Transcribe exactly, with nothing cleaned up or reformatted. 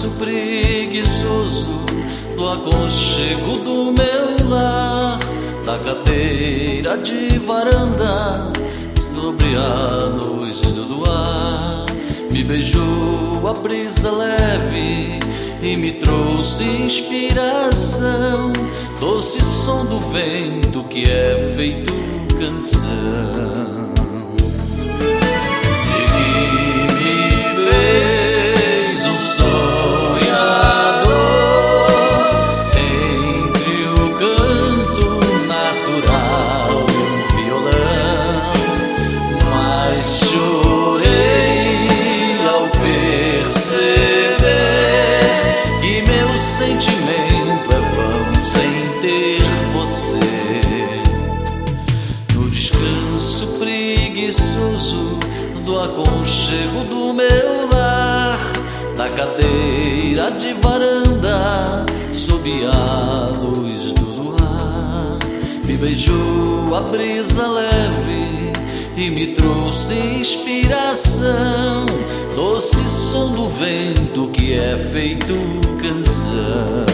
descanso preguiçoso do aconchego do meu lar, da cadeira de varanda sobre a luz do luar. Me beijou a brisa leve e me trouxe inspiração, doce som do vento que é feito canção. Sentimento é vão sem ter você. No descanso preguiçoso do aconchego do meu lar, da cadeira de varanda sob a luz do luar, me beijou a brisa leve e me trouxe inspiração, doce som do vento que é feito canção.